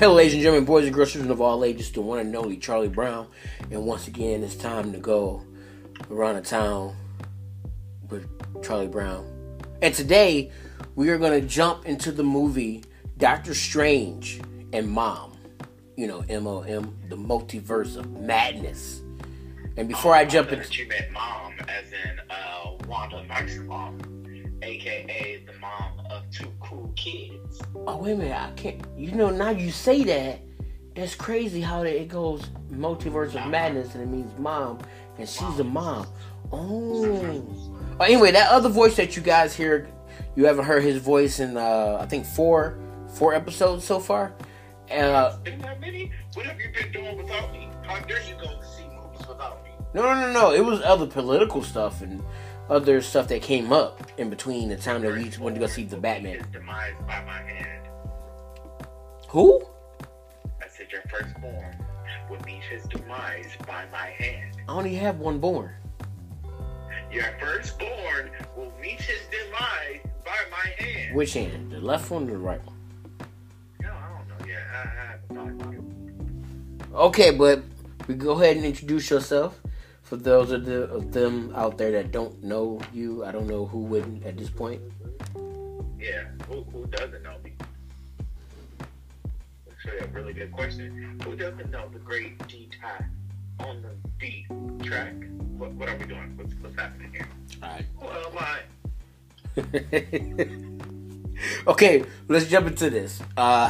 Hello, ladies and gentlemen, boys and girls, children of all ages, the one and only Charlie Brown. And once again, it's time to go around the town with Charlie Brown. And today, we are going to jump into the movie Doctor Strange and Mom. You know, M-O-M, the multiverse of madness. And before I jump into... You meant Mom as in Wanda Maximoff, a.k.a. the mom of two cool kids. Oh, wait a minute, I can't... You know, now you say that, it's crazy how it goes multiverse of madness and it means mom, and she's a mom. Oh. Anyway, that other voice that you guys hear, you haven't heard his voice in, I think, four episodes so far. Isn't that many? What have you been doing without me? How dare you go to see movies without me? No. It was other political stuff and other stuff that came up in between the time that we went to go see the Batman. His demise by my hand. Who? I said your firstborn would meet his demise by my hand. I only have one born. Your firstborn will meet his demise by my hand. Which hand? The left one or the right one? No, I don't know yet. I haven't thought about it. Okay, but we go ahead and introduce yourself. For those of them out there that don't know you, I don't know who wouldn't at this point. Yeah, who doesn't know me? That's really a really good question. Who doesn't know the great D-Ty on the D track? What are we doing? What's happening here? All Who am I? Okay, let's jump into this.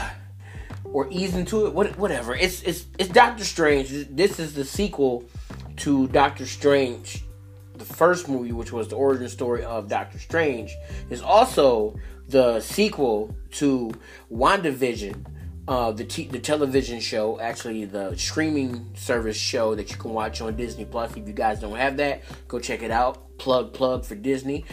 Or ease into it. Whatever. It's Doctor Strange. This is the sequel to Doctor Strange, the first movie, which was the origin story of Doctor Strange, is also the sequel to WandaVision, the television show, actually the streaming service show that you can watch on Disney Plus. If you guys don't have that, go check it out. Plug for Disney.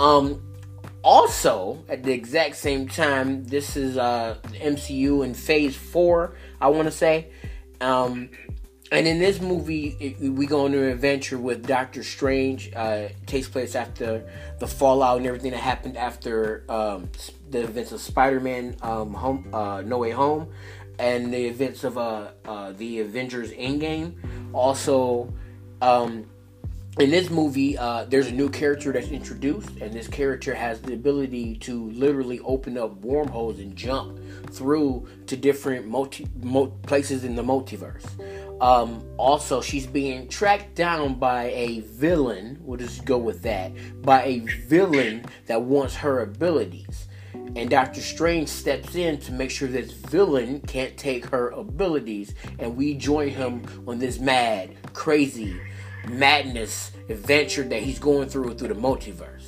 Also, at the exact same time, this is the MCU in Phase 4, I want to say. And in this movie, we go on an adventure with Doctor Strange. It takes place after the fallout and everything that happened after the events of Spider-Man No Way Home and the events of the Avengers Endgame. Also, in this movie, there's a new character that's introduced, and this character has the ability to literally open up wormholes and jump through to different places in the multiverse. Also, she's being tracked down by a villain, we'll just go with that, by a villain that wants her abilities. And Doctor Strange steps in to make sure this villain can't take her abilities, and we join him on this mad, crazy madness adventure that he's going through the multiverse.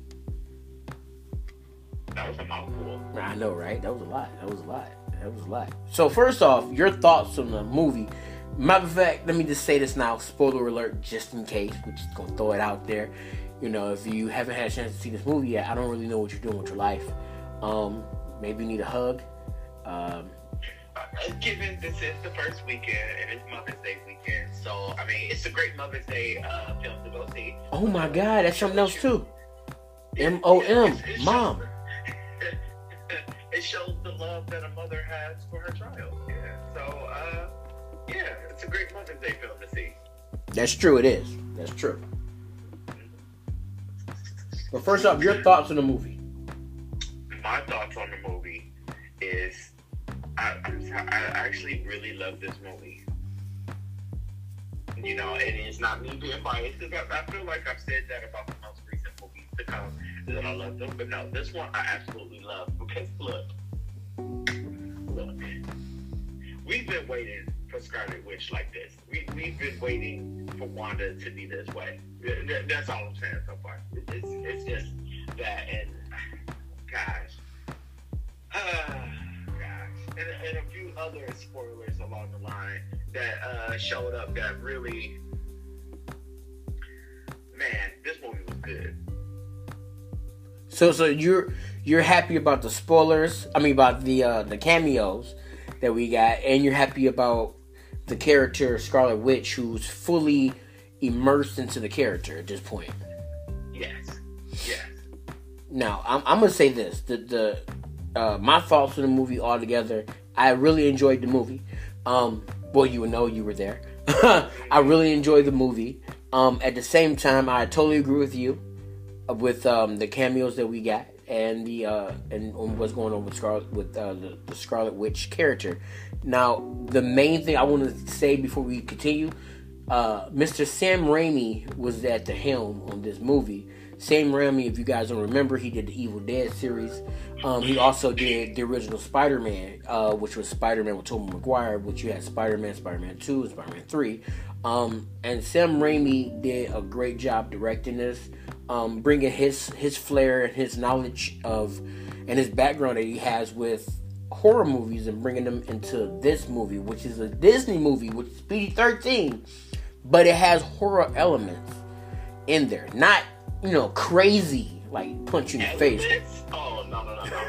That was a mouthful. I know, right? That was a lot. So first off, your thoughts on the movie. Matter of fact, let me just say this now. Spoiler alert, just in case. We're just going to throw it out there. You know, if you haven't had a chance to see this movie yet, I don't really know what you're doing with your life. Maybe you need a hug. Given this is the first weekend and it's Mother's Day weekend, so I mean it's a great Mother's Day film to go see. Oh my God, that's something else too. M-O-M, Mom. It shows the love that a mother has for her child. Yeah, so it's a great Mother's Day film to see. That's true. It is. That's true. But first off, your thoughts on the movie. My thoughts on the movie is. I actually really love this movie. You know, and it's not me being biased, because I feel like I've said that about the most recent movies to come, that I love them. But no, this one I absolutely love, because look, we've been waiting for Scarlet Witch like this. We've been waiting for Wanda to be this way. That's all I'm saying so far. It's just that, and gosh. And a few other spoilers along the line that showed up that really, man, this movie was good. So you're happy about the spoilers? I mean, about the cameos that we got, and you're happy about the character Scarlet Witch, who's fully immersed into the character at this point. Yes. Now, I'm gonna say this: my thoughts on the movie altogether I really enjoyed the movie. Well, you know you were there. I really enjoyed the movie. At the same time, I totally agree with you with the cameos that we got and the and what's going on with the Scarlet Witch character. Now, the main thing I want to say before we continue, Mr. Sam Raimi was at the helm on this movie. Sam Raimi, if you guys don't remember, he did the Evil Dead series. He also did the original Spider-Man, which was Spider-Man with Tobey Maguire, which you had Spider-Man, Spider-Man 2, and Spider-Man 3. And Sam Raimi did a great job directing this, bringing his flair and his knowledge of, and his background that he has with horror movies and bringing them into this movie, which is a Disney movie, which is PG-13, but it has horror elements in there. Not, crazy, like punch you in the face. Oh, no.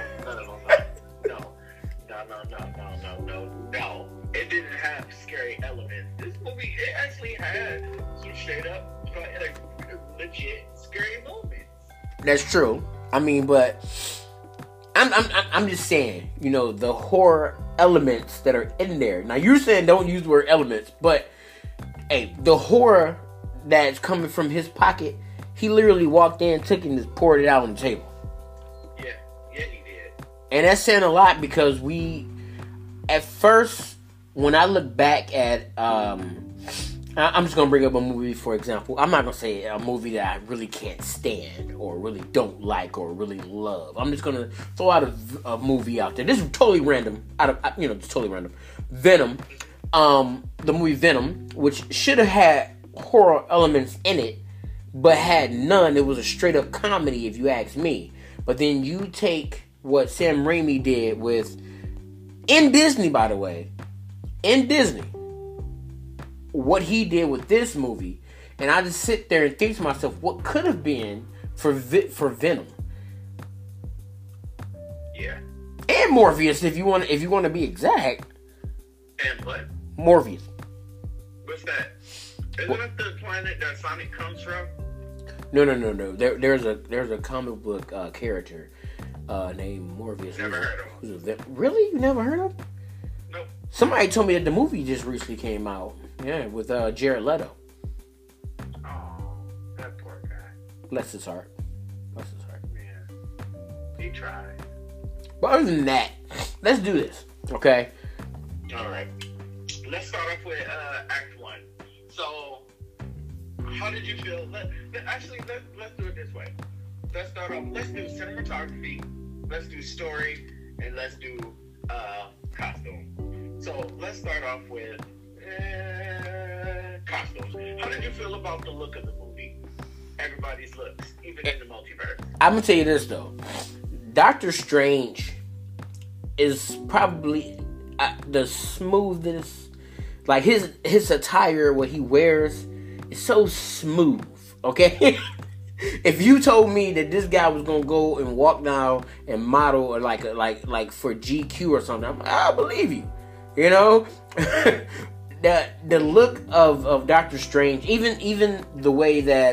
No. It didn't have scary elements. This movie, it actually had some straight up, legit scary moments. That's true. I mean, but I'm just saying, the horror elements that are in there. Now, you're saying don't use the word elements, but hey, the horror that's coming from his pocket, he literally walked in, took it, and just poured it out on the table. Yeah, he did. And that's saying a lot because at first, when I look back at, I'm just going to bring up a movie, for example. I'm not going to say a movie that I really can't stand or really don't like or really love. I'm just going to throw out a movie out there. This is totally random. Just totally random. Venom. The movie Venom, which should have had horror elements in it, but had none. It was a straight up comedy, if you ask me. But then you take what Sam Raimi did in Disney, by the way, what he did with this movie, and I just sit there and think to myself, what could have been for Venom? Yeah. And Morpheus, if you want to be exact. And what? Morpheus. What's that? Isn't that the planet that Sonic comes from? No. There's a comic book character named Morpheus. Never heard of him. Really? You never heard of him? Nope. Somebody told me that the movie just recently came out. Yeah, with Jared Leto. Oh, that poor guy. Bless his heart. Man, he tried. But other than that, let's do this. Okay? All right. Let's start off with Act 1. So, how did you feel? Let's do it this way. Let's start off. Let's do cinematography. Let's do story, and let's do costume. So let's start off with costumes. How did you feel about the look of the movie? Everybody's looks, even in the multiverse. I'm gonna tell you this though. Doctor Strange is probably the smoothest. Like his attire, what he wears, is so smooth. Okay. If you told me that this guy was gonna go and walk down and model or like for GQ or something, I'll believe you. The look of Doctor Strange, even the way that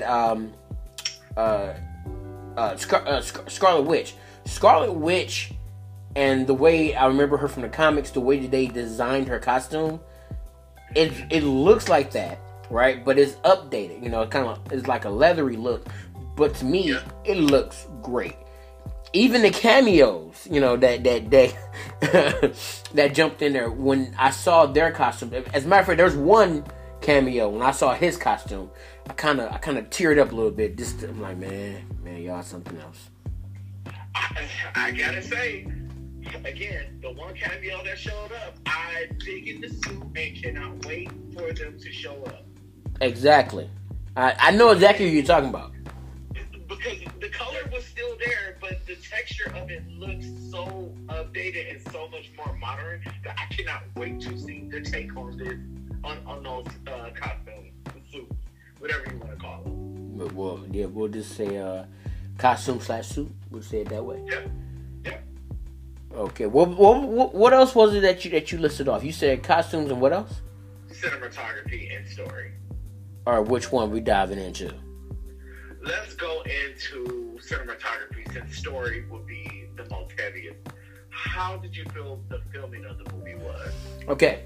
Scarlet Witch, and the way I remember her from the comics, the way that they designed her costume, it looks like that, right? But it's updated. It's like a leathery look. But to me, it looks great. Even the cameos, that that jumped in there when I saw their costume. As a matter of fact, there's one cameo when I saw his costume. I kind of teared up a little bit. I'm like, man, y'all something else. I gotta say, again, the one cameo that showed up, I dig in the suit and cannot wait for them to show up. Exactly. I know exactly what you're talking about. Because the color was still there, but the texture of it looks so updated and so much more modern that I cannot wait to see the take on this, on those costume suits, whatever you want to call them. Well, yeah, we'll just say costume/suit. We'll say it that way. Yeah. Okay. What else was it that you listed off? You said costumes and what else? Cinematography and story. All right, which one we diving into? Let's go into cinematography since story will be the most heaviest. how did you feel the filming of the movie was? Okay.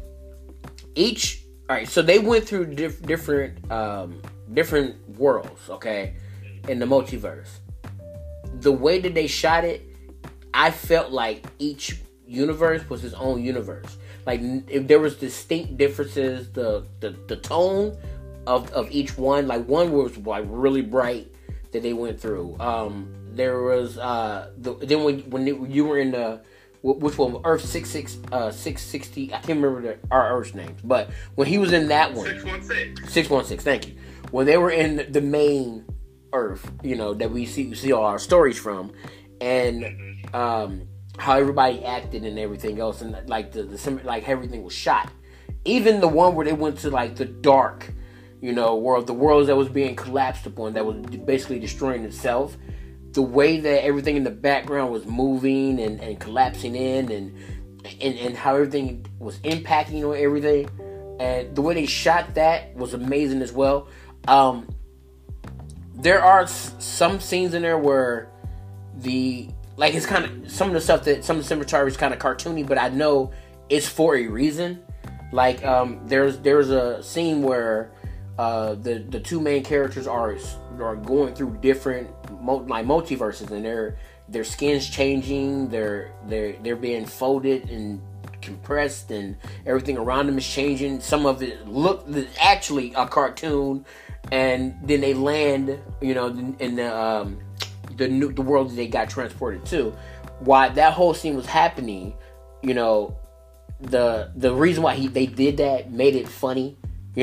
All right, so they went through different worlds, okay, in the multiverse. The way that they shot it, I felt like each universe was its own universe. Like, if there was distinct differences, the tone of each one, like one was like really bright that they went through. There was then when you were in the, which one? Earth 660. I can't remember our Earth's names, but when he was in that one, 616. Thank you. When they were in the main Earth, that we see all our stories from, and how everybody acted and everything else, and like like everything was shot. Even the one where they went to like the dark, world, the worlds that was being collapsed upon, that was basically destroying itself. The way that everything in the background was moving and collapsing in, and how everything was impacting on everything, and the way they shot that was amazing as well. There are some scenes in there where it's kind of some of the stuff that some of the cinematography is kind of cartoony, but I know it's for a reason. Like there's a scene where the two main characters are going through different multiverses, and their skin's changing, they're being folded and compressed, and everything around them is changing. Some of it look actually a cartoon, and then they land, in the world that they got transported to. While that whole scene was happening, the reason why they did that made it funny,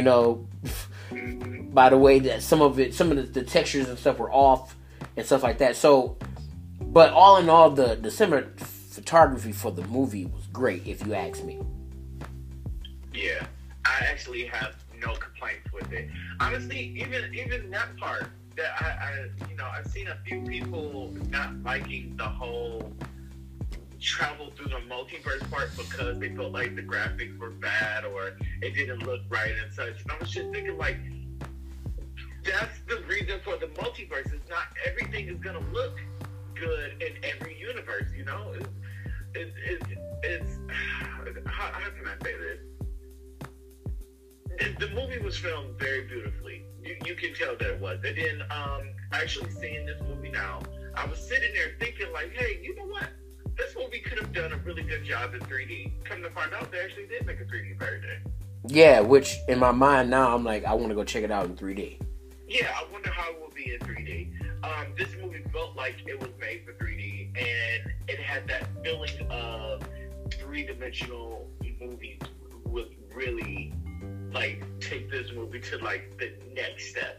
by the way that some of the textures and stuff were off and stuff like that. So, but all in all, the cinematography for the movie was great, if you ask me. Yeah, I actually have no complaints with it. Honestly, even that part that I've seen a few people not liking the whole travel through the multiverse part because they felt like the graphics were bad or it didn't look right and such. And I was just thinking, like, that's the reason for the multiverse. Is not everything is gonna look good in every universe. It's how can I say this? The movie was filmed very beautifully. You can tell that it was. And then actually seeing this movie now, I was sitting there thinking, like, hey, you know what? This movie could have done a really good job in 3D. Come to find out, they actually did make a 3D version. Yeah, which in my mind now, I'm like, I want to go check it out in 3D. Yeah, I wonder how it will be in 3D. This movie felt like it was made for 3D, and it had that feeling of three-dimensional movies would really, like, take this movie to, like, the next step.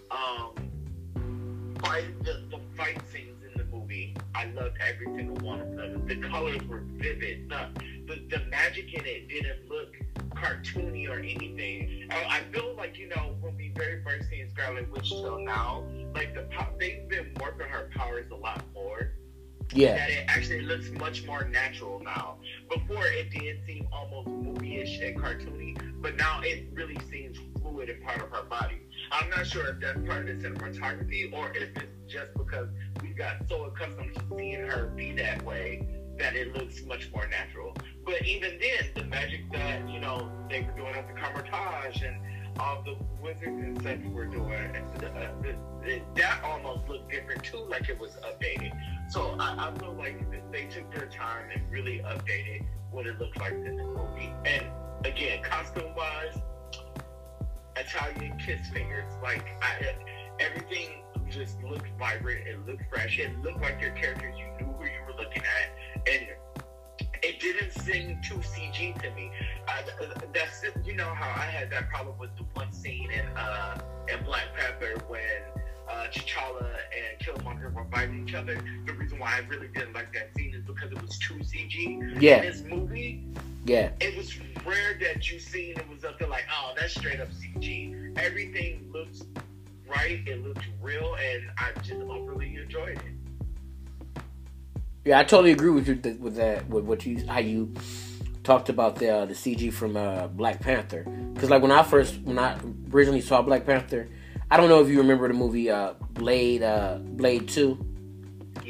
The fight scenes in the movie, I loved every single one of them. The colors were vivid. The magic in it didn't look cartoony or anything. I feel like, when we very first seen Scarlet Witch till now, like they've been working her powers a lot more. Yeah. That it actually looks much more natural now. Before it did seem almost movie-ish and cartoony, but now it really seems fluid and part of her body. I'm not sure if that's part of the cinematography or if it's just because we've got so accustomed to seeing her be that way that it looks much more natural. But even then, the magic that, they were doing at the Carmitage and all the wizards and such were doing, that almost looked different too, like it was updated. So I feel like they took their time and really updated what it looked like in the movie. And again, costume-wise, Italian kiss fingers, like everything just looked vibrant. It looked fresh. It looked like your characters. You knew who you were looking at, and it didn't seem too CG to me. That's how I had that problem with the one scene in Black Panther when T'Challa and Killmonger were fighting each other. The reason why I really didn't like that scene is because it was too CG. Yeah. In this movie, yeah, it was rare that you seen it was up there like, oh, that's straight up CG. Everything looks right. It looks real, and I just overly enjoyed it. Yeah, I totally agree with you with that. With how you talked about the CG from Black Panther. Because like when I originally saw Black Panther, I don't know if you remember the movie Blade 2. Yeah.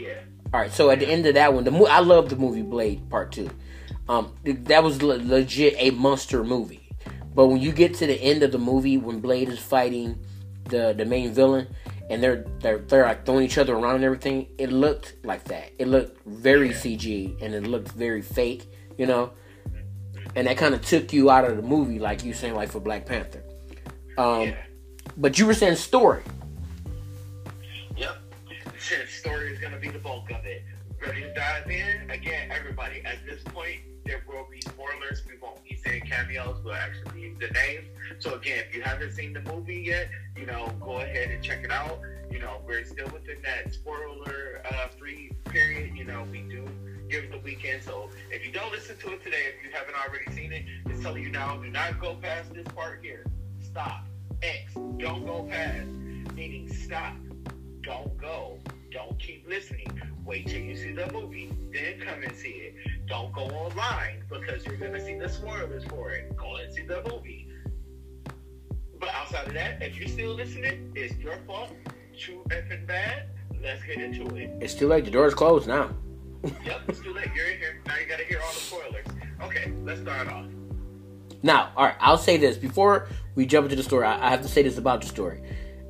All right, so at the end of that one, I love the movie Blade Part 2. That was legit a monster movie. But when you get to the end of the movie, when Blade is fighting the main villain, and they're like throwing each other around and everything, it looked like that. It looked very CG, and it looked very fake, you know? And that kind of took you out of the movie, like you saying, like for Black Panther. But you were saying story. Yep. Story is going to be the bulk of it. Ready to dive in? Again, everybody, at this point, there will be spoilers. We won't be saying cameos. We'll actually use the names. So again, if you haven't seen the movie yet, go ahead and check it out. We're still within that spoiler free period. We do give it the weekend. So if you don't listen to it today, if you haven't already seen it, it's telling you now, do not go past this part here. Stop. X. Don't go past. Meaning stop. Don't go. Don't keep listening. Wait till you see the movie, then come and see it. Don't go online because you're going to see the spoilers for it. Go and see the movie. But outside of that, if you're still listening, it's your fault. Too effing bad. Let's get into it. It's too late. The door's closed now. Yep, it's too late. You're in here. Now you got to hear all the spoilers. Okay, let's start off. Now, all right, I'll say this. Before we jump into the story, I have to say this about the story.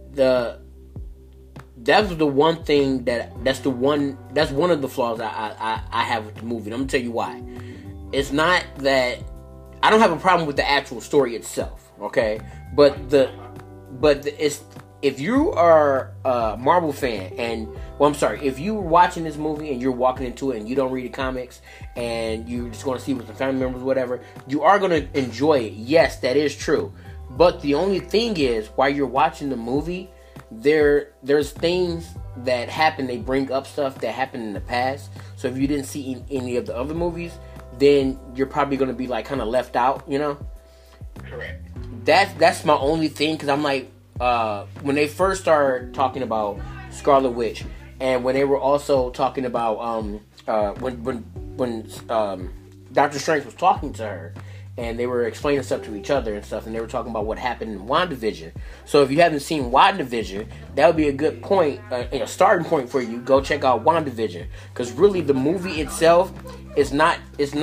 That's the one thing that's one of the flaws I have with the movie. And I'm gonna tell you why. It's not that I don't have a problem with the actual story itself, okay? But it's if you are a Marvel fan if you were watching this movie and you're walking into it and you don't read the comics and you're just going to see with the family members, whatever, you are going to enjoy it. Yes, that is true. But the only thing is, while you're watching the movie, there's things that happen. They bring up stuff that happened in the past. So if you didn't see any of the other movies, then you're probably going to be like kind of left out, Correct. That's my only thing, because I'm like, when they first started talking about Scarlet Witch, and when they were also talking about when Doctor Strange was talking to her, and they were explaining stuff to each other and stuff, and they were talking about what happened in WandaVision. So if you haven't seen WandaVision, that would be a good point, a starting point for you. Go check out WandaVision, because really the movie itself is not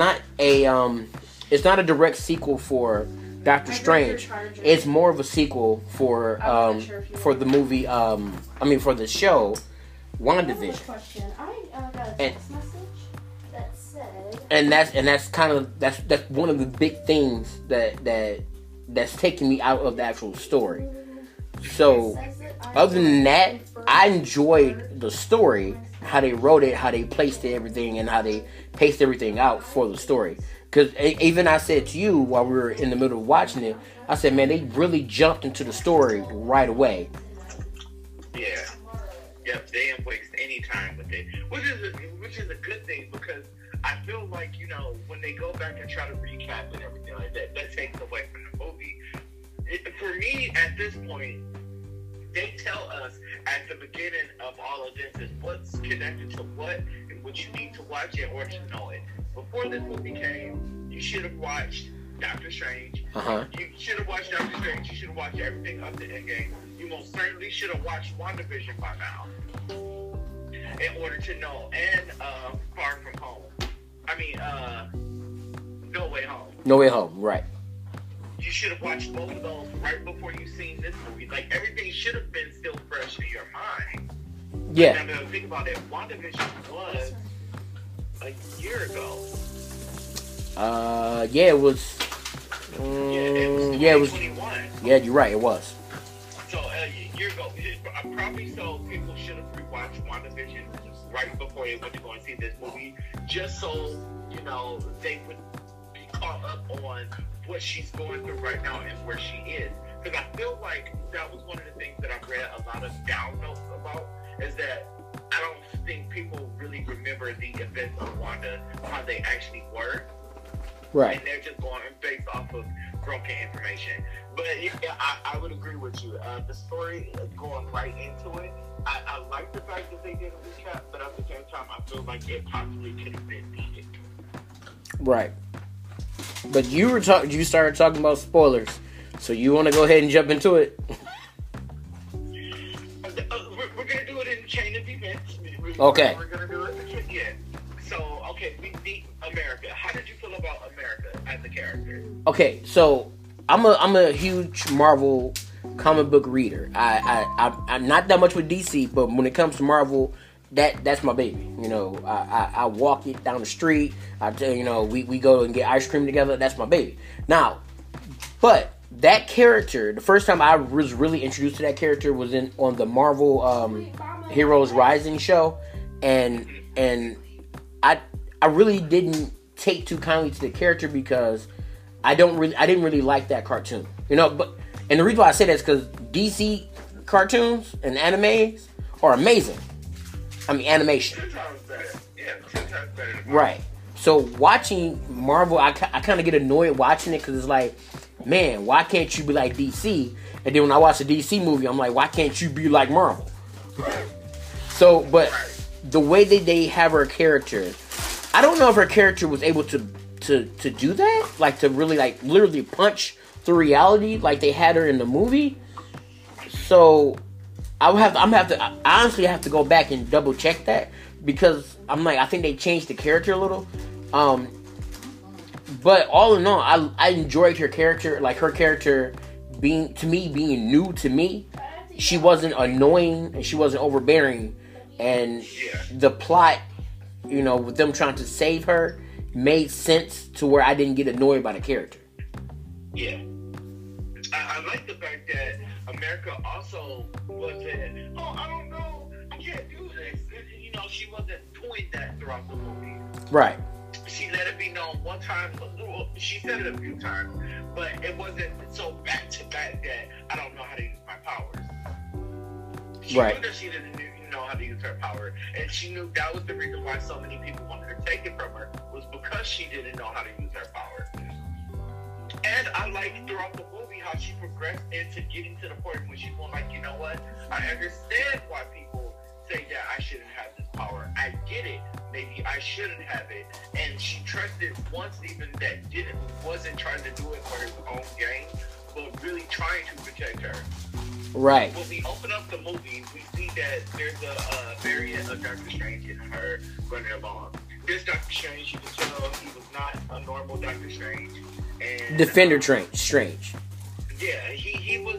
a direct sequel for Doctor Strange. It's more of a sequel for the movie. For the show WandaVision. I got a text message that said, and that's one of the big things that's taking me out of the actual story. So other than that, I enjoyed the story, how they wrote it, how they placed it, everything, and how they paced everything out for the story. Because even I said to you while we were in the middle of watching it, I said, man, they really jumped into the story right away. Yeah. Yep, they didn't waste any time with it, which is a good thing, because I feel like, when they go back and try to recap and everything like that takes away from the movie. For me, at this point, they tell us at the beginning of all of this is what's connected to what and what you need to watch it or to know it. Before this movie came, you should have watched Doctor Strange. You should have watched Doctor Strange. You should have watched everything up to Endgame. You most certainly should have watched WandaVision by now, in order to know. And Far From Home. No Way Home. No Way Home, right. You should have watched both of those right before you seen this movie. Like, everything should have been still fresh in your mind. Yeah. Now, think about it. WandaVision was a year ago. Yeah, it was. It was 2021. Yeah, you're right. It was. So a year ago, probably so people should have rewatched WandaVision right before they went to go and see this movie, just so they would be caught up on what she's going through right now and where she is. Because I feel like that was one of the things that I read a lot of down notes about, is that I don't think people really remember the events of Wanda, how they actually were. Right. And they're just going based off of broken information. But yeah, I would agree with you. The story going right into it, I like the fact that they did a recap, but at the same time, I feel like it possibly could have been needed. Right. But you started talking about spoilers, so you want to go ahead and jump into it? We're going to do it in chain of events. Okay. We're going to do it in yeah. So, okay, we beat America. How did you feel about America as a character? Okay, so I'm a huge Marvel comic book reader. I'm not that much with DC, but when it comes to Marvel, that's my baby. You know, I walk it down the street. We go and get ice cream together. That's my baby. Now, but that character, the first time I was really introduced to that character was on the Marvel Heroes Rising show, and I really didn't take too kindly to the character because I didn't really like that cartoon. You know, and the reason why I say that is because DC cartoons and animes are amazing. I mean, animation. 10 times better. Yeah, 10 times better. Right. So watching Marvel, I kind of get annoyed watching it because it's like, man, why can't you be like DC? And then when I watch a DC movie, I'm like, why can't you be like Marvel? So, but the way that they have her character, I don't know if her character was able to do that, like to really like literally punch through reality like they had her in the movie. So I honestly have to go back and double check that because I think they changed the character a little. But all in all, I enjoyed her character, like her character being new to me. She wasn't annoying and she wasn't overbearing, and the plot, you know, with them trying to save her made sense to where I didn't get annoyed by the character. Yeah. I like the fact that America also wasn't, I don't know, I can't do this. You know, she wasn't doing that throughout the movie. Right. She let it be known one time, she said it a few times, but it wasn't so back to back that I don't know how to use my powers. She knew that she didn't know how to use her power, and she knew that was the reason why so many people wanted to take it from her, was because she didn't know how to use her power. And I like throughout the movie how she progressed into getting to the point where she's going like, you know what? I understand why people say that I shouldn't have this power. I get it. Maybe I shouldn't have it. And she trusted one Stephen that wasn't trying to do it for his own gain, but really trying to protect her. Right. When we open up the movie, we see that there's a variant of Doctor Strange and her running along. This Doctor Strange, you can tell he was not a normal Doctor Strange. And Defender Strange. Yeah, he was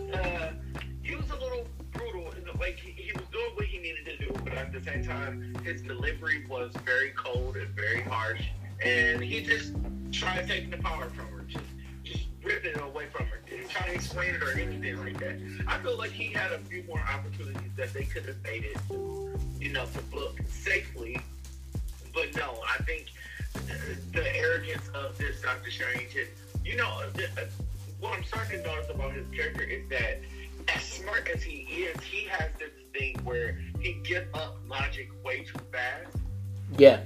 a little brutal. Like he was doing what he needed to do, but at the same time, his delivery was very cold and very harsh. And he just tried taking the power from her, just ripping it away from her. Didn't try to explain it or anything like that. I feel like he had a few more opportunities that they could have made it, to book safely. But no, I think the arrogance of this Doctor Strange, what I'm starting to notice about his character is that as smart as he is, he has this thing where he gives up logic way too fast. Yeah.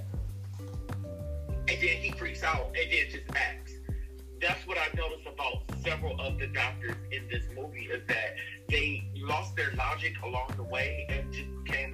And then he freaks out and then just acts. That's what I've noticed about several of the doctors in this movie, is that they lost their logic along the way and just became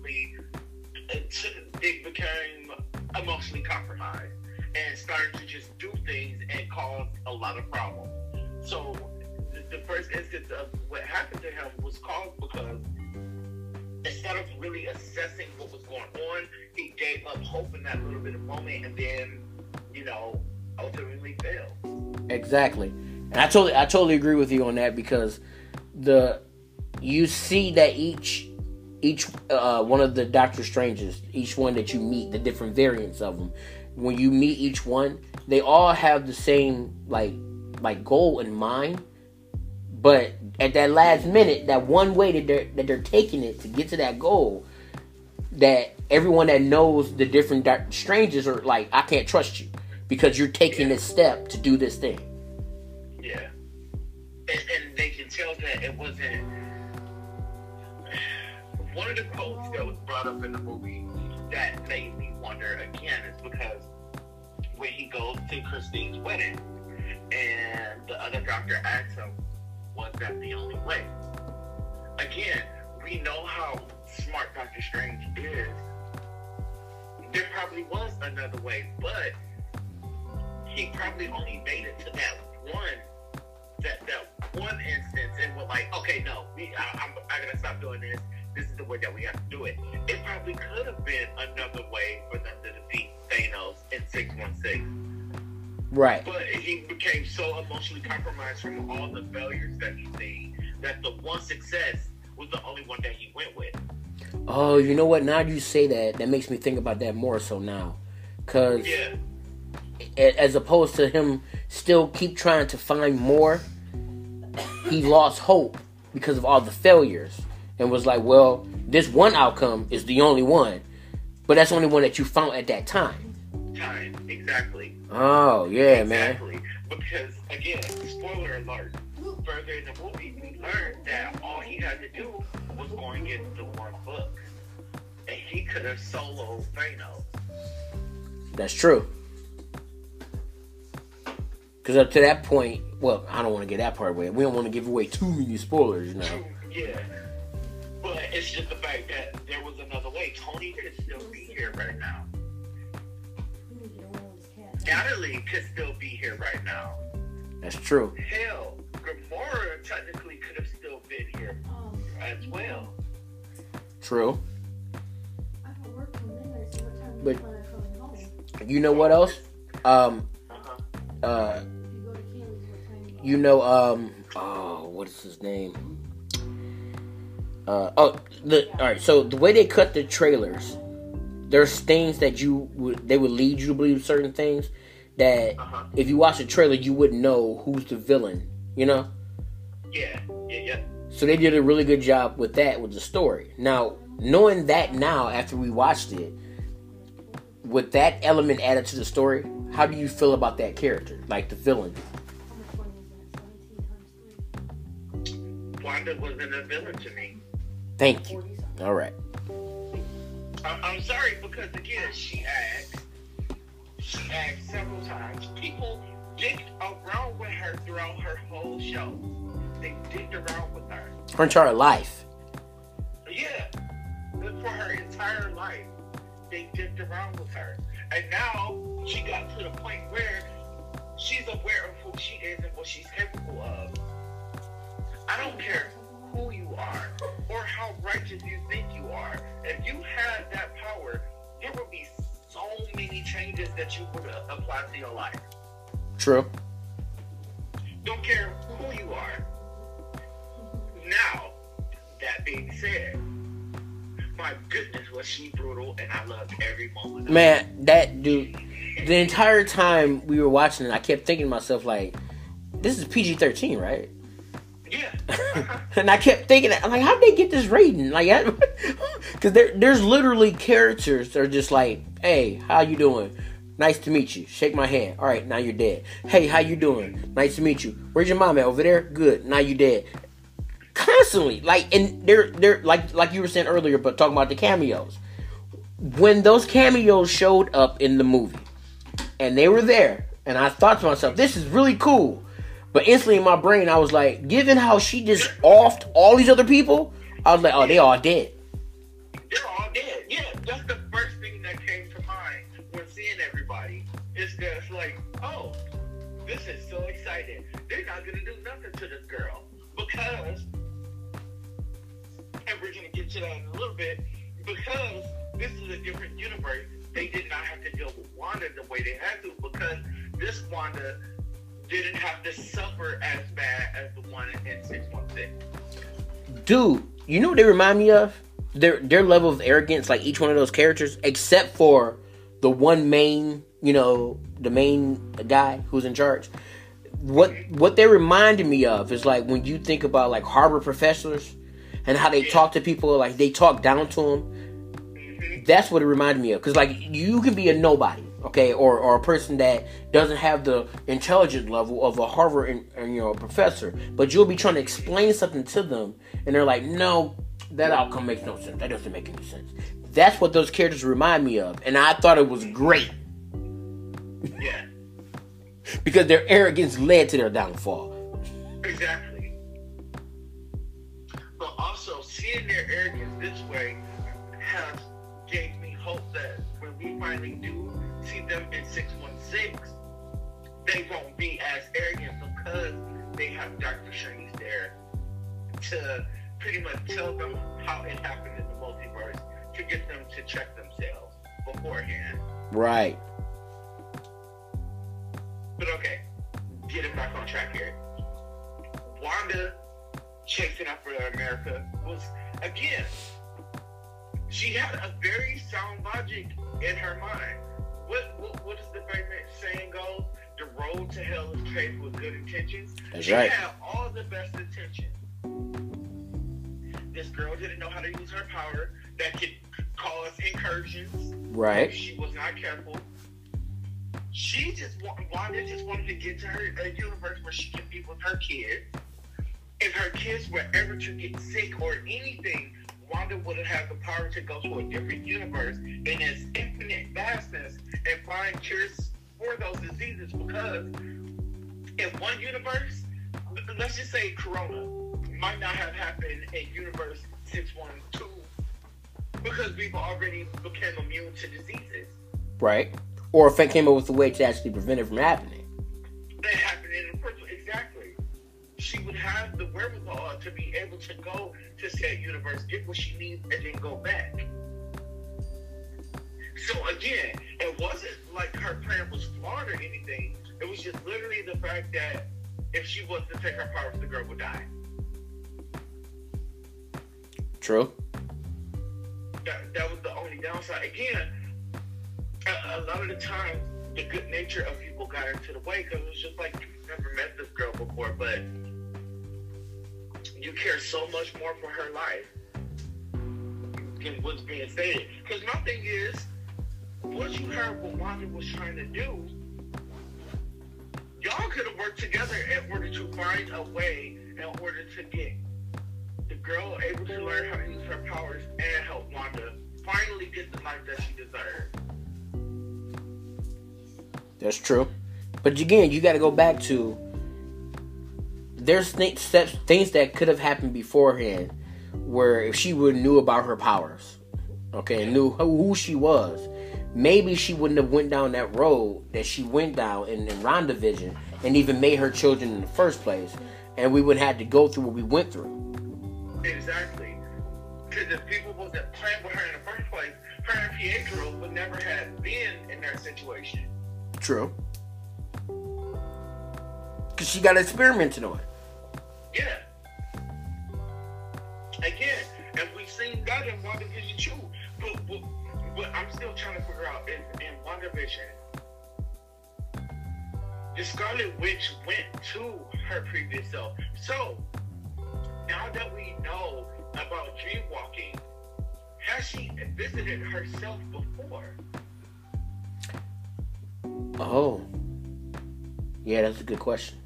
emotionally compromised and started to just do things and cause a lot of problems. So the first instance of what happened to him was caused because instead of really assessing what was going on, he gave up hope in that little bit of moment and then, ultimately failed. Exactly. And I totally agree with you on that, because you see that each one of the Doctor Stranges, each one that you meet, the different variants of them, when you meet each one, they all have the same like goal in mind, but at that last minute, that one way that they're taking it to get to that goal, that everyone that knows the different Doctor Stranges are like, I can't trust you because you're taking this step to do this thing. Yeah, and they can tell that it wasn't. One of the quotes that was brought up in the movie that made me wonder again is because when he goes to Christine's wedding and the other doctor asks him, was that the only way? Again, we know how smart Doctor Strange is. There probably was another way, but he probably only made it to that one instance and was like, okay, no, I gotta stop doing this. this is the way that we have to do it. It probably could have been another way for them to defeat Thanos in 616. Right. But he became so emotionally compromised from all the failures that he's seen that the one success was the only one that he went with. Oh, you know what? Now you say that, that makes me think about that more so now. Because Yeah. as opposed to him still keep trying to find more, he lost hope because of all the failures. And was like, well, this one outcome is the only one. But that's the only one that you found at that time. Exactly. Oh, yeah, Exactly. man. Because, again, spoiler alert, further in the movie, we learned that all he had to do was go and get the one book. And he could have soloed Thanos. That's true. Because up to that point, well, I don't want to get that part away. We don't want to give away too many spoilers, you know. Yeah. But it's just the fact that there was another way. Tony could still be here right now. Natalie could still be here right now. That's true. Hell, Gamora technically could have still been here as well. True. I don't work from there, so what time do But- you plan on coming home? You know what else? Uh-huh. If you go to Kelly's, what time You know, oh, what is his name? Alright, so the way they cut the trailers, there's things that they would lead you to believe certain things that if you watch the trailer, you wouldn't know who's the villain, you know? Yeah. So they did a really good job with that, with the story. Now, knowing that now, after we watched it, with that element added to the story, how do you feel about that character, like the villain? How much money is that? 17 times 3? Wanda wasn't a villain to me. Thank you. 40 something. All right. I'm sorry because, again, she asked several times. People dicked around with her throughout her whole show. They dicked around with her. Her entire life. Yeah. For her entire life, they dicked around with her. And now she got to the point where she's aware of who she is and what she's capable of. I don't care who you are or how righteous you think you are. If you had that power, there would be so many changes that you would apply to your life. True. Don't care who you are. Now, that being said, my goodness, was she brutal, and I loved every moment of it. Man, that dude, the entire time we were watching it, I kept thinking to myself, like, this is PG-13, right? Yeah. And I kept thinking, I'm like, how'd they get this rating? Like, because there's literally characters that are just like, hey, how you doing? Nice to meet you. Shake my hand. All right, now you're dead. Hey, how you doing? Nice to meet you. Where's your mom at? Over there? Good. Now you dead. Constantly, like, and they're like you were saying earlier, but talking about the cameos. When those cameos showed up in the movie, and they were there, and I thought to myself, this is really cool. But instantly in my brain, I was like, given how she just offed all these other people, I was like, oh, they all dead. They're all dead. Yeah, that's the first thing that came to mind when seeing everybody. It's just like, oh, this is so exciting. They're not going to do nothing to this girl. Because, and we're going to get to that in a little bit, because this is a different universe, they did not have to deal with Wanda the way they had to, because this Wanda didn't have to suffer as bad as the one in 616. Dude, you know what they remind me of? Their level of arrogance, like each one of those characters, except for the one main, the main guy who's in charge. What they reminded me of is like when you think about like Harvard professors and how they talk to people, like they talk down to them. Mm-hmm. That's what it reminded me of. Because like you can be a nobody, okay, or a person that doesn't have the intelligence level of a Harvard professor, but you'll be trying to explain something to them, and they're like, no, that outcome makes no sense. That doesn't make any sense. That's what those characters remind me of, and I thought it was great. Yeah. Because their arrogance led to their downfall. Exactly. But also, seeing their arrogance this way has gave me hope that when we finally do see them in 616, they won't be as arrogant because they have Dr. Strange there to pretty much tell them how it happened in the multiverse to get them to check themselves beforehand. Right. But okay, getting back on track here. Wanda chasing after America was, again, she had a very sound logic in her mind. What is the famous saying goes? The road to hell is paved with good intentions. That's she right. had all the best intentions. This girl didn't know how to use her power that could cause incursions. Right. If she was not careful. Wanda just wanted to get to a universe where she could be with her kids. If her kids were ever to get sick or anything, Wanda would have had the power to go to a different universe in its infinite vastness and find cures for those diseases. Because in one universe, let's just say Corona might not have happened in universe 612 because we've already become immune to diseases. Right. Or if it came up with a way to actually prevent it from happening. That happened in the first place. Exactly. She would have the wherewithal to be able to go to said universe, get what she needs, and then go back. So again, it wasn't like her plan was flawed or anything. It was just literally the fact that if she was to take her powers, the girl would die. True. That was the only downside. Again, a lot of the times, the good nature of people got into the way because it was just like, you've never met this girl before, but you care so much more for her life than what's being stated. Because my thing is, once you heard what Wanda was trying to do, y'all could have worked together in order to find a way in order to get the girl able to learn how to use her powers and help Wanda finally get the life that she deserved. That's true. But again, you got to go back to, there's things that could have happened beforehand where if she would knew about her powers, okay, and knew who she was, maybe she wouldn't have went down that road that she went down in WandaVision and even made her children in the first place, and we wouldn't have to go through what we went through. Exactly. Because if people wasn't playing with her in the first place, her and Pietro would never have been in that situation. True. Because she got experimented on. Yeah. Again, and we've seen that in WandaVision too. But what I'm still trying to figure out is in WandaVision, the Scarlet Witch went to her previous self. So, now that we know about dreamwalking, has she visited herself before? Oh. Yeah, that's a good question.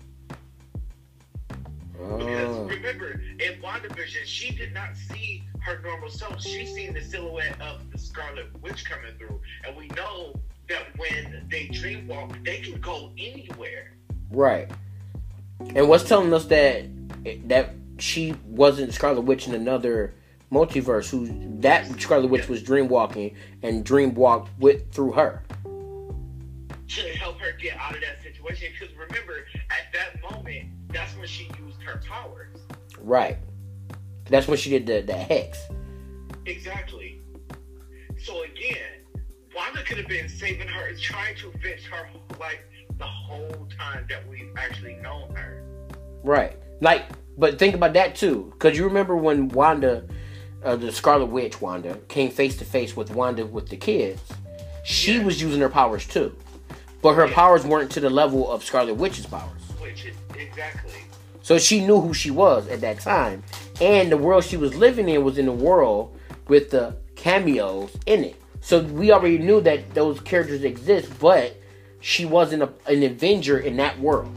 Because remember, in WandaVision, she did not see her normal self. She seen the silhouette of the Scarlet Witch coming through. And we know that when they dreamwalk, they can go anywhere. Right. And what's telling us that she wasn't Scarlet Witch in another multiverse, that Scarlet Witch was dreamwalking and dreamwalked through her. To help her get out of that situation. Because remember, at that moment, that's when she used her powers. Right. That's when she did the hex. Exactly. So again, Wanda could have been saving her, trying to fix her life the whole time that we've actually known her. Right. Like, but think about that too. Because you remember when Wanda, the Scarlet Witch Wanda, came face to face with Wanda with the kids, she was using her powers too. But her powers weren't to the level of Scarlet Witch's powers. Exactly. So she knew who she was at that time. And the world she was living in was in a world with the cameos in it. So we already knew that those characters exist, but she wasn't an Avenger in that world.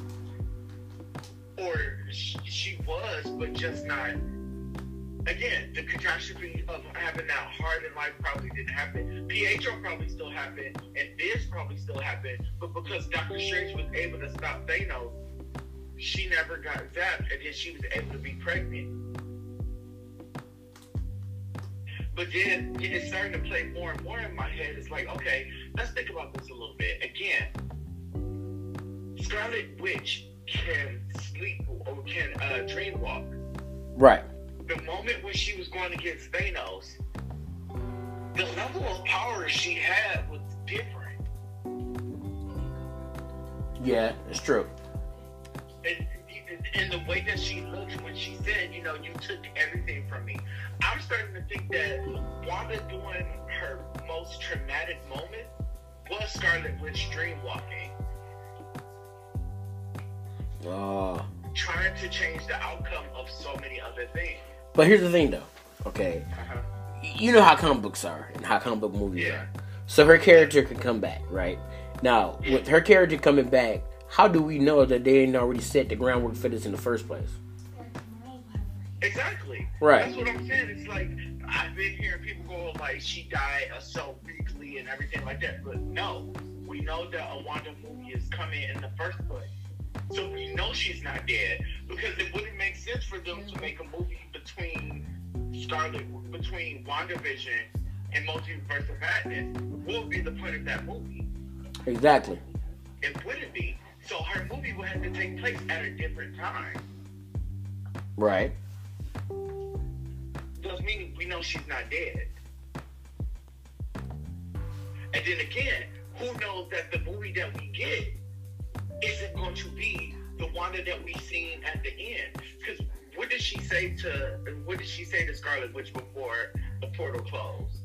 Or she was, but just not. Again, the catastrophe of having that hard in life probably didn't happen. Pietro probably still happened, and this probably still happened. But because Doctor Strange was able to stop Thanos, she never got zapped, and then she was able to be pregnant. But then it's starting to play more and more in my head. It's like, okay, let's think about this a little bit. Again, Scarlet Witch can sleep or can dreamwalk. Right. the moment when she was going against Thanos, the level of power she had was different. Yeah, it's true. And the way that she looked when she said, you took everything from me. I'm starting to think that Wanda doing her most traumatic moment was Scarlet Witch dreamwalking. Trying to change the outcome of so many other things. But here's the thing, though. Okay. You know how comic books are and how comic book movies are. So her character can come back, right? Now, with her character coming back, how do we know that they didn't already set the groundwork for this in the first place? Exactly. Right. That's what I'm saying. It's like, I've been hearing people go like, she died so weakly and everything like that. But no, we know that a Wanda movie is coming in the first place. So we know she's not dead. Because it wouldn't make sense for them to make a movie between WandaVision and Multiverse of Madness. What would be the point of that movie? Exactly. It wouldn't be. So her movie would have to take place at a different time. Right. Does mean we know she's not dead. And then again, who knows that the movie that we get isn't going to be the Wanda that we seen at the end? Because what did she say to Scarlet Witch before the portal closed?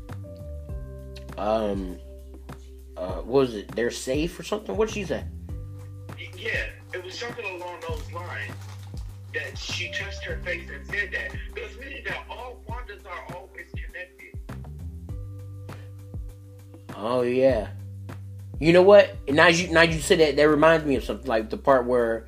What was it? They're safe or something? What did she say? Yeah, it was something along those lines. That she touched her face and said that. Because meaning that all Wandas are always connected. Oh yeah. You know what? Now you said that reminds me of something, like the part where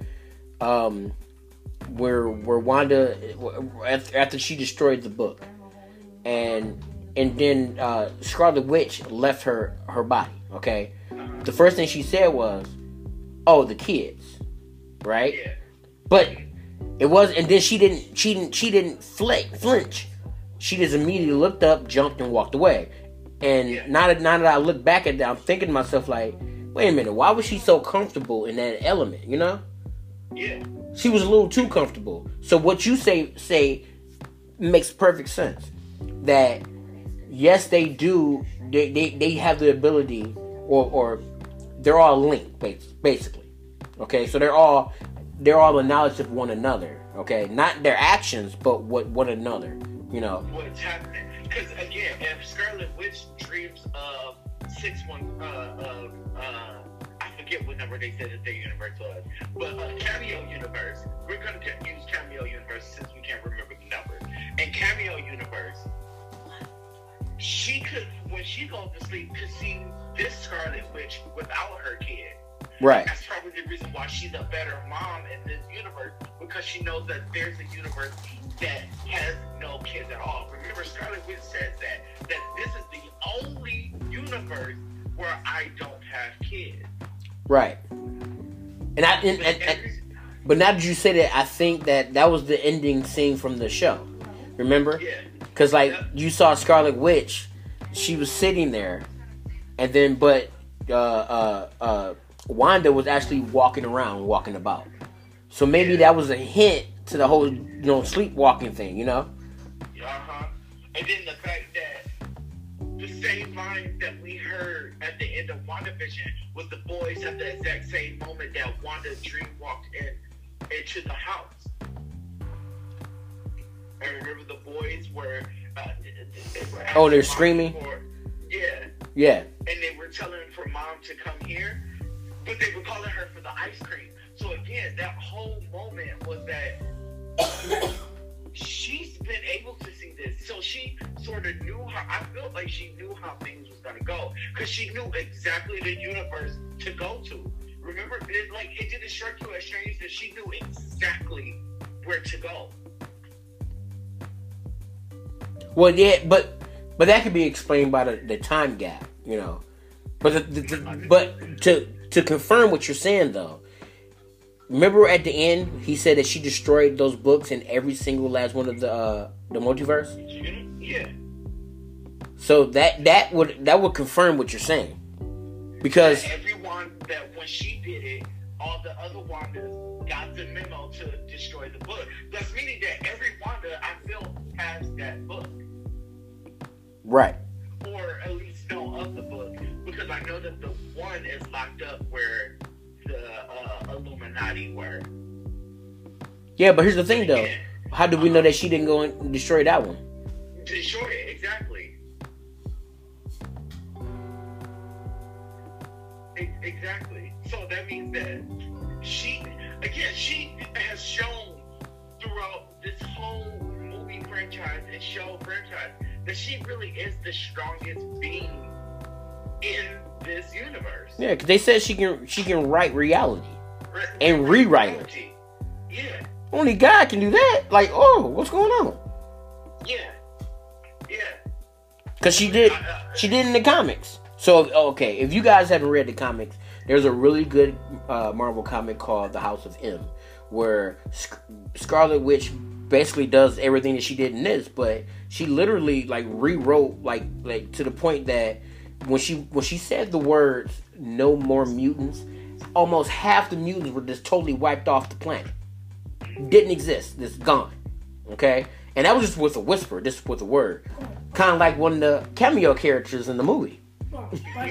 Wanda, after she destroyed the book, and then Scarlet Witch left her body. Okay, the first thing she said was, "Oh, the kids," right? Yeah. But it was, and then she didn't flinch. She just immediately looked up, jumped, and walked away. And now that I look back at that, I'm thinking to myself like, wait a minute, why was she so comfortable in that element? You know? Yeah. She was a little too comfortable. So what you say makes perfect sense. That yes, they do. They have the ability, or they're all linked, basically. Okay, so they're all the knowledge of one another. Okay, not their actions, but what one another. You know. What's happening? Because again, if Scarlet Witch dreams of I forget what number they said that their universe was, but Cameo Universe. We're gonna use Cameo Universe since we can't remember the number. And Cameo Universe, she could, when she goes to sleep, could see this Scarlet Witch without her kid. Right. That's probably the reason why she's a better mom in this universe, because she knows that there's a universe that has no kids at all. Remember, Scarlet Witch says that this is the only universe where I don't have kids. Right. But now that you say that, I think that was the ending scene from the show. Remember? Yeah. Because you saw Scarlet Witch, she was sitting there, and then Wanda was actually walking about. So maybe that was a hint to the whole, sleepwalking thing, you know? Uh-huh. And then the fact that the same lines that we heard at the end of WandaVision was the boys at the exact same moment that Wanda dreamwalked into the house. And remember the boys were... they're screaming? Yeah. Yeah. And they were telling for mom to come here, but they were calling her for the ice cream. So again, that whole moment was that she's been able to see this. So she sort of knew I felt like she knew how things was going to go. Because she knew exactly the universe to go to. Remember, it didn't strike you as strange that she knew exactly where to go. Well, yeah, but that could be explained by the time gap, you know. But but to confirm what you're saying, though, remember at the end he said that she destroyed those books in every single last one of the multiverse. Yeah. So that would confirm what you're saying, because everyone that when she did it, all the other Wandas got the memo to destroy the book. That's meaning that every Wanda, I feel, has that book. Right. Or at least know of the book. Because I know that the one is locked up where the Illuminati were. Yeah, but here's the thing, though. How do we know that she didn't go and destroy that one? Destroy it, exactly. Exactly. So that means that she has shown throughout this whole movie franchise and show franchise that she really is the strongest being in this universe. Yeah, because they said she can write reality and rewrite it. Yeah. Only God can do that. Like, oh, what's going on? Yeah. Yeah. Because she did in the comics. So, okay, if you guys haven't read the comics, there's a really good Marvel comic called The House of M, where Scarlet Witch basically does everything that she did in this, but she literally like rewrote like to the point that when she said the words "no more mutants," almost half the mutants were just totally wiped off the planet. Didn't exist. It's gone. Okay? And that was just with a whisper, just with a word. Kind of like one of the cameo characters in the movie. Oh,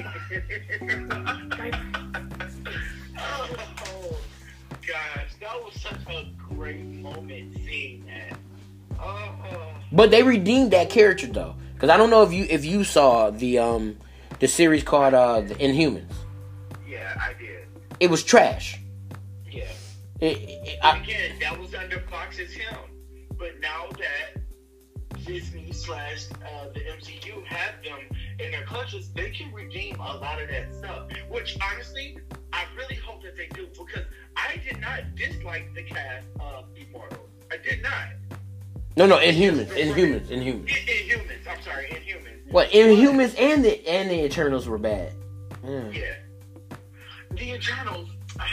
gosh. That was such a great moment seeing that. But they redeemed that character, though. Because I don't know if you saw the series called The Inhumans. Yeah, I did. It was trash. Yeah. Again, that was under Fox's helm. But now that Disney / the MCU have them in their clutches, they can redeem a lot of that stuff. Which, honestly, I really hope that they do. Because I did not dislike the cast of Immortals. I did not. No, Inhumans. Inhumans. I'm sorry, Inhumans. What? Inhumans and the Eternals were bad. Yeah. The Eternals.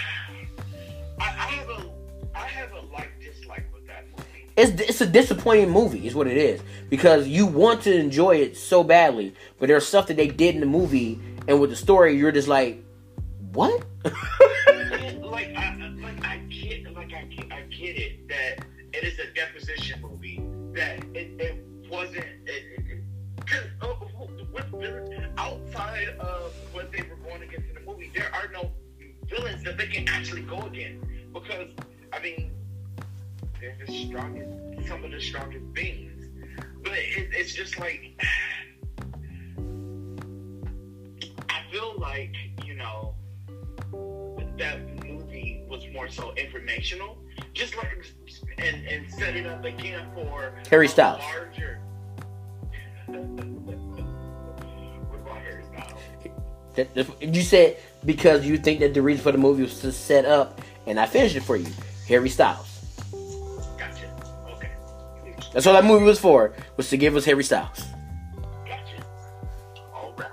I have a dislike with that movie. It's a disappointing movie, is what it is, because you want to enjoy it so badly, but there's stuff that they did in the movie and with the story, you're just like, what? I get it that it is a deposition movie, that it wasn't. Outside of what they were going against in the movie, there are no villains that they can actually go against. Because, I mean, they're some of the strongest beings. But it's just like, I feel like, that movie was more so informational. Just like, and set it up again for Harry Styles. Larger. What about Harry Styles? You said because you think that the reason for the movie was to set up, and I finished it for you. Harry Styles. Gotcha. Okay. That's all that movie was for, was to give us Harry Styles. Gotcha. All right.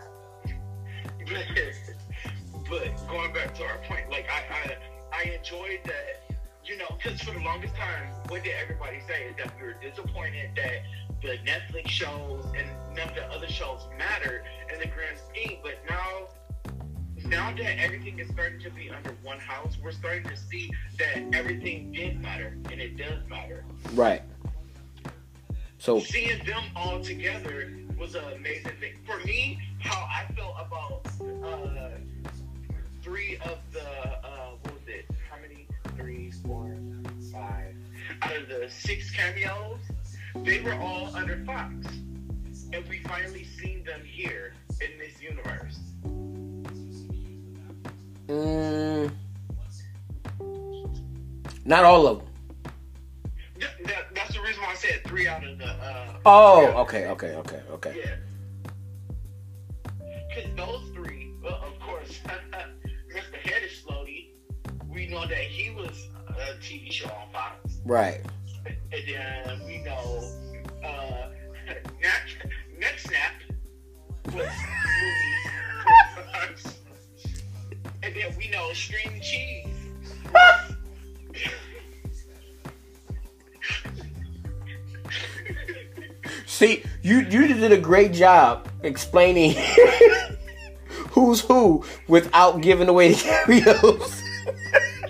But going back to our point, like I enjoyed that, because for the longest time, what did everybody say is that we were disappointed that the Netflix shows and none of the other shows mattered in the grand scheme, but now that everything is starting to be under one house, we're starting to see that everything did matter, and it does matter. Right. So seeing them all together was an amazing thing. For me, how I felt about 3 of the, what was it? How many? 3, 4, 5. Out of the 6 cameos, they were all under Fox. And we finally seen them here in this universe. Not all of them. That's the reason why I said 3 out of the. Okay. Yeah. Because those 3, well, of course, Mr. Hedges Slowly, we know that he was a TV show on Fox. Right. And then we know Neck Snap was movies on Fox. And then we know String Cheese. See, you did a great job explaining who's who without giving away the cameos.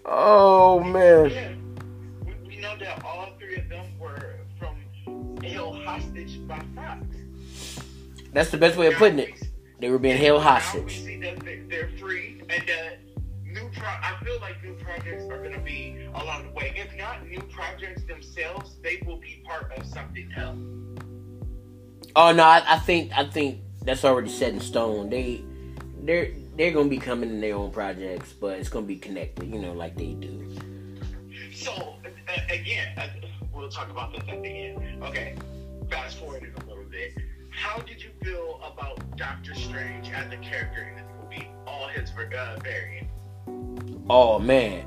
Oh man. Yeah. We know that all three of them were held hostage by Fox. That's the best way of putting it. They were being held Now we hostage. see that they're free, and that I feel like new projects are going to be along the way. If not new projects themselves, they will be part of something else. Oh no, I think that's already set in stone. They're gonna be coming in their own projects, but it's gonna be connected, like they do. So again, we'll talk about this at the end. Okay, fast forwarding a little bit. How did you feel about Doctor Strange as a character in this movie? All his variants. Oh man,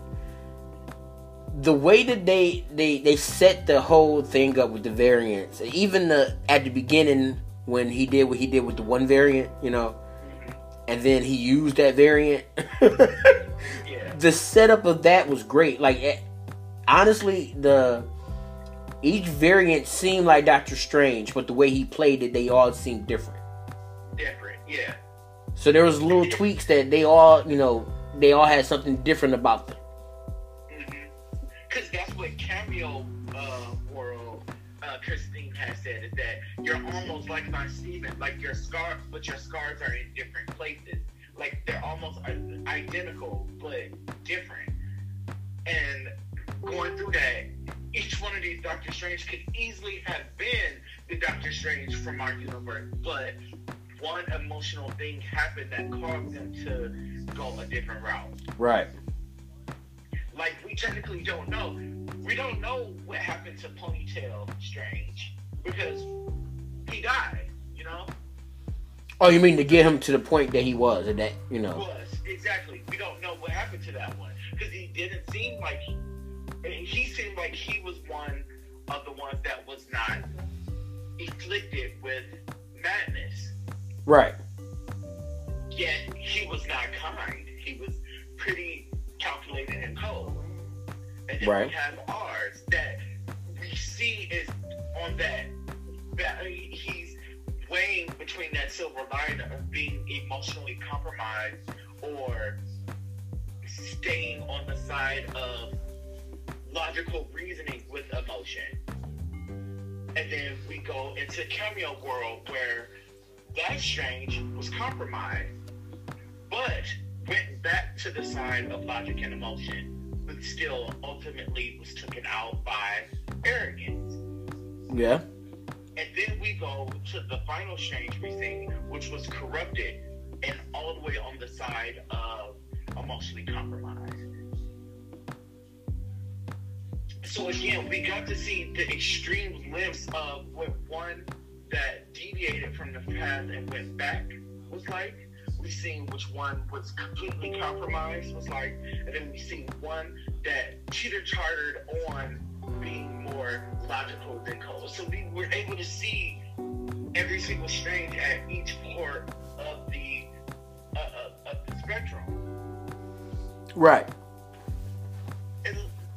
the way that they set the whole thing up with the variants, even at the beginning when he did what he did with the one variant, and then he used that variant. Yeah. The setup of that was great. Like, honestly, each variant seemed like Doctor Strange, but the way he played it, they all seemed different. Different, yeah. So there was little tweaks that they all had something different about them. Because that's what Cameo World Christine has said, is that you're almost like my Steven, like your scars are in different places. Like they're almost identical, but different. And going through that, each one of these Doctor Strange could easily have been the Doctor Strange from our universe, but one emotional thing happened that caused them to go a different route. Right. Like, we technically don't know. We don't know what happened to Ponytail Strange because he died, Oh, you mean to get him to the point that he was, and that, Exactly. We don't know what happened to that one because he didn't seem like he seemed like he was one of the ones that was not afflicted with madness. Right. Yet he was not kind. He was pretty calculated and cold. And then we have ours that we see is on that he's weighing between that silver line of being emotionally compromised or staying on the side of logical reasoning with emotion. And then we go into Cameo World where that Strange was compromised, but went back to the side of logic and emotion, but still ultimately was taken out by arrogance. Yeah. And then we go to the final Strange we see, which was corrupted and all the way on the side of emotionally compromised. So again, we got to see the extreme glimpse of what one that deviated from the path and went back was like. We seen which one was completely compromised was like, and then we seen one that teeter-tottered on being more logical than cold. So we were able to see every single Strange at each part of the spectrum. Right. And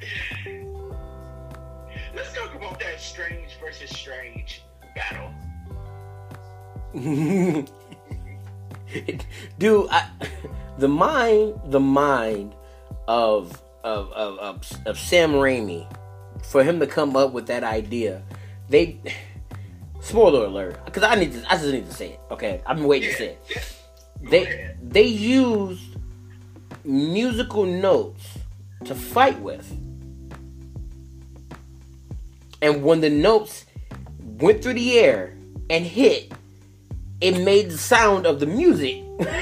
let's talk about that Strange versus Strange battle. Dude, the mind of Sam Raimi, for him to come up with that idea, spoiler alert, because I just need to say it. Okay, I've been waiting to say it. They used musical notes to fight with, and when the notes went through the air and hit, it made the sound of the music.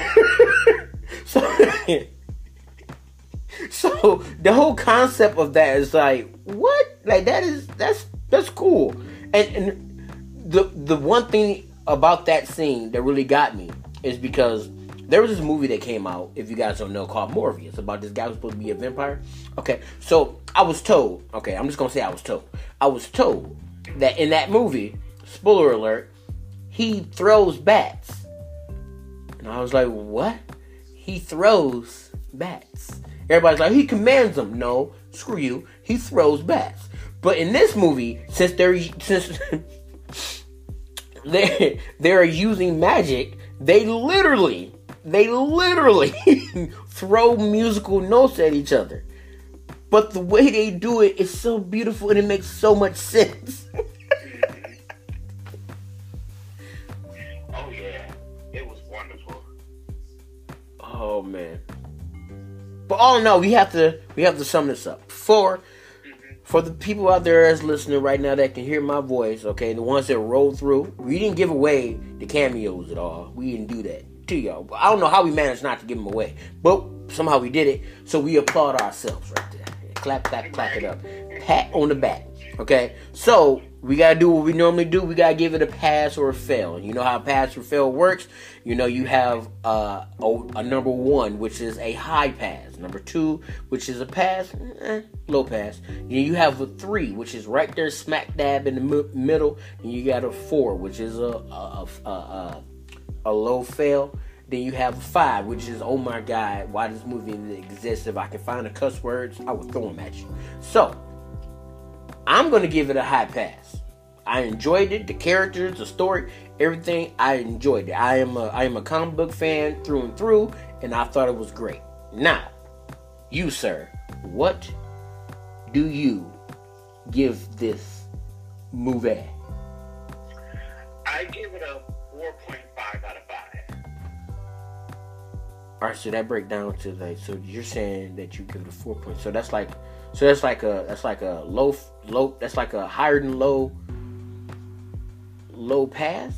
So the whole concept of that is like, what? Like that's cool. And the one thing about that scene that really got me is because there was this movie that came out, if you guys don't know, called Morbius, about this guy who's supposed to be a vampire. Okay, so I was told, I'm just gonna say I was told that in that movie, spoiler alert, he throws bats. And I was like, what? He throws bats. Everybody's like, he commands them. No, screw you. He throws bats. But in this movie, since they're using magic, they literally throw musical notes at each other. but the way they do it is so beautiful and it makes so much sense. Oh yeah, it was wonderful. Oh man. But all in all, we have to sum this up. For the people out there that's listening right now that can hear my voice, okay, the ones that rolled through, we didn't give away the cameos at all. We didn't do that to y'all. I don't know how we managed not to give them away, but somehow we did it. So we applaud ourselves right there. Clap, clap, clap it up. Pat on the back. Okay, so we gotta do what we normally do. We gotta give it a pass or a fail. You know how a pass or fail works. You know you have a number 1, which is a high pass. Number 2, which is a pass, low pass. And you have a 3, which is right there, smack dab in the middle. And you got a 4, which is a low fail. Then you have a 5, which is, oh my God, why does this movie exist? If I can find the cuss words, I would throw them at you. So I'm going to give it a high pass. I enjoyed it. The characters, the story, everything. I enjoyed it. I am a comic book fan through and through, and I thought it was great. Now, you, sir, what do you give this movie? I give it a 4.5 out of 5. All right, so that break down to like, so you're saying that you give it a 4 point. So that's like a low, that's like a higher than low pass.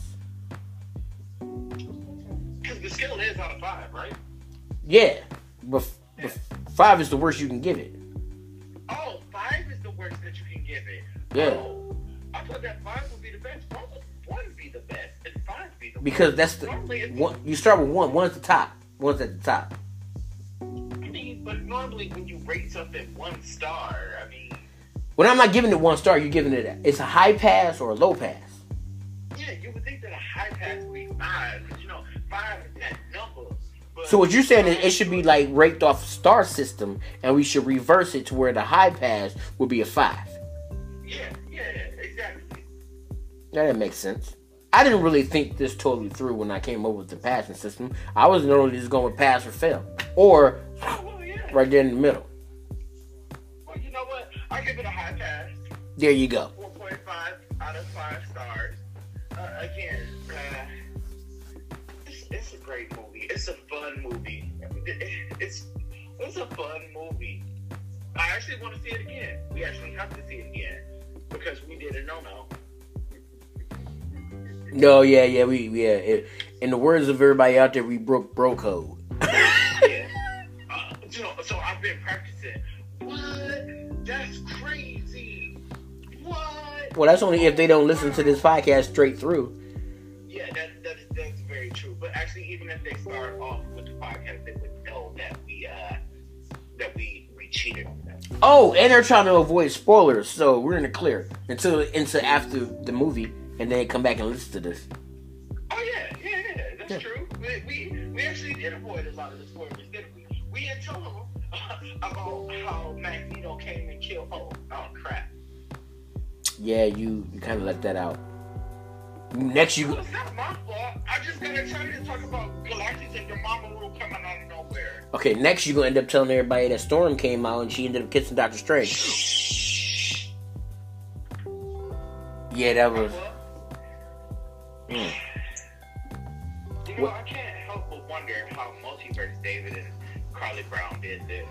Because the scale is out of 5, right? Yeah, but 5 is the worst you can give it. Oh, 5 is the worst that you can give it. Yeah. Oh, I thought that 5 would be the best. 4 would be the best, and 5 would be the worst. Because that's the one. You start with 1. 1's the top. 1's at the top. I mean, but normally when you rate something 1 star, I mean. When I'm not giving it 1 star, you're giving it it's a high pass or a low pass. Yeah, you would think that a high pass would be 5, because 5 is that number. But So what you're saying is it should be like raked off a star system, and we should reverse it to where the high pass would be a 5. Yeah, exactly. Yeah, that makes sense. I didn't really think this totally through when I came up with the passing system. I was normally just going with pass or fail, or right there in the middle. Well, you know what? I give it a high pass. There you go. 4.5 out of 5 stars. Again, it's a great movie. It's a fun movie. It's a fun movie. I actually want to see it again. We actually have to see it again because we did a no-no. No, yeah. In the words of everybody out there, we broke bro code. Yeah. So I've been practicing. What? That's crazy. What? Well, that's only if they don't listen to this podcast straight through. Yeah, that's very true. But actually, even if they start off with the podcast, they would know that we cheated on them. Oh, and they're trying to avoid spoilers, so we're in the clear until after the movie, and then come back and listen to this. Oh yeah, that's true. We actually did avoid a lot of the spoilers, didn't we? We had told them about how Magneto came and killed Hulk. Oh crap. Yeah, you kind of left that out. Next, Well, it's not my fault. I just gotta tell you to talk about Galactus and Dormammu coming out of nowhere. Okay, next you're gonna end up telling everybody that Storm came out and she ended up kissing Doctor Strange. Yeah, that was. You know, I can't help but wonder how Multiverse David and Carly Brown did this.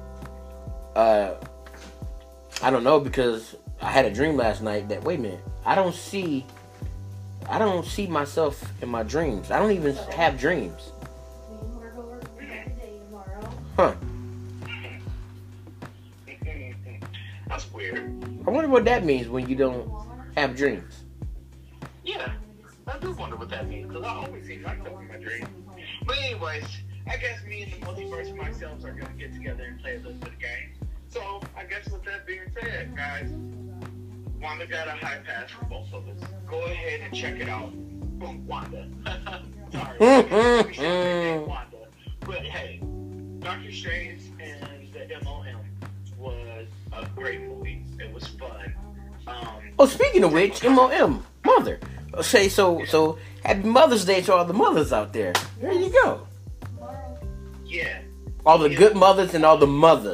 I don't know, because I had a dream last night that, wait a minute, I don't see myself in my dreams. I don't even have dreams. Huh. That's weird. I wonder what that means when you don't have dreams. Yeah, I do wonder what that means, because I always see myself in my dreams. But anyways, I guess me and the multiverse and myself are going to get together and play a little bit of game. So, I guess with that being said, guys, Wanda got a high pass for both of us. Go ahead and check it out. Wanda. Sorry. Wanda. But hey, Doctor Strange and the MOM was a great movie. It was fun. Oh, speaking of which, MOM, mother. Okay, so happy Mother's Day to all the mothers out there. There you go. Yeah. All the good mothers and all the mothers.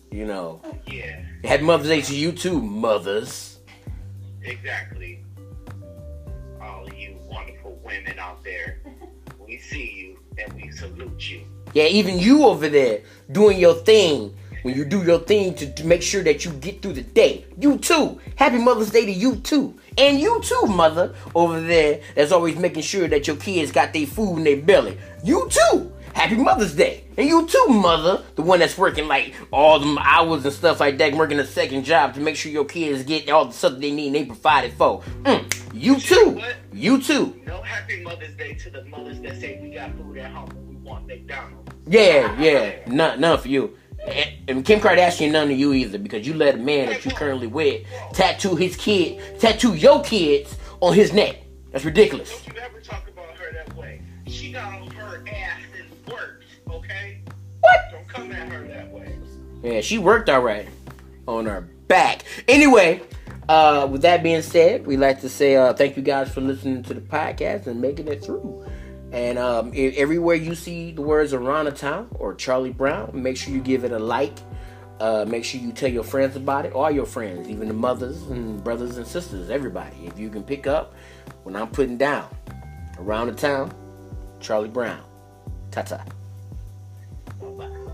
You know. Yeah. Happy Mother's Day to you too, mothers. Exactly. All of you wonderful women out there, we see you and we salute you. Yeah, even you over there doing your thing. When you do your thing to make sure that you get through the day. You too. Happy Mother's Day to you too. And you too, mother, over there that's always making sure that your kids got their food in their belly. You too. Happy Mother's Day. And you too, mother, the one that's working like all them hours and stuff like that, working a second job to make sure your kids get all the stuff they need and they provided for. You too. You too. No Happy Mother's Day to the mothers that say we got food at home and we want McDonald's. Yeah. None for you. And Kim Kardashian, none of you either, because you let a man that you currently with tattoo your kids on his neck. That's ridiculous. Don't you ever talk about her that way. She got on her ass and worked, okay? What? Don't come at her that way. Yeah, she worked all right on her back. Anyway, with that being said, we'd like to say thank you guys for listening to the podcast and making it through. And everywhere you see the words Orangutan or Charlie Brown, make sure you give it a like. Make sure you tell your friends about it, all your friends, even the mothers and brothers and sisters, everybody. If you can pick up when I'm putting down Around the Town, Charlie Brown. Ta-ta. Bye-bye.